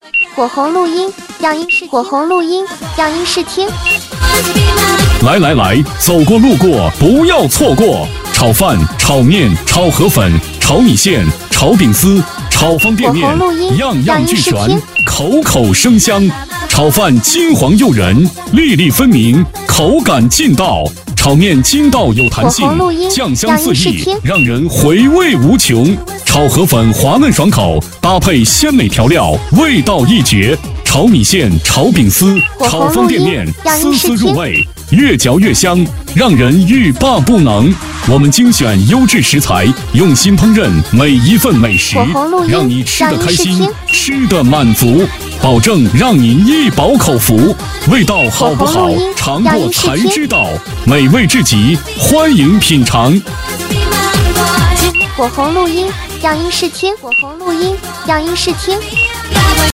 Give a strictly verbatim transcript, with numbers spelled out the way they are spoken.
火红录音，让音视火红录音，让音视听。 来来来，走过路过不要错过，炒饭、炒面、炒河粉、炒米线、炒饼丝、炒方便面，样样俱全，口口生香。炒饭金黄诱人，粒粒分明，口感劲道。炒面筋道有弹性，酱香四溢，让人回味无穷。炒河粉滑嫩爽口，搭配鲜美调料，味道一绝。炒米线、炒饼丝、炒方便面，丝丝入味，越嚼越香，让人欲罢不能。我们精选优质食材，用心烹饪每一份美食，让你吃得开心，吃得满足，保证让您一饱口福。味道好不好，尝过才知道。美味至极，欢迎品尝。 火红录音，让音视听。火红录音，让音视听。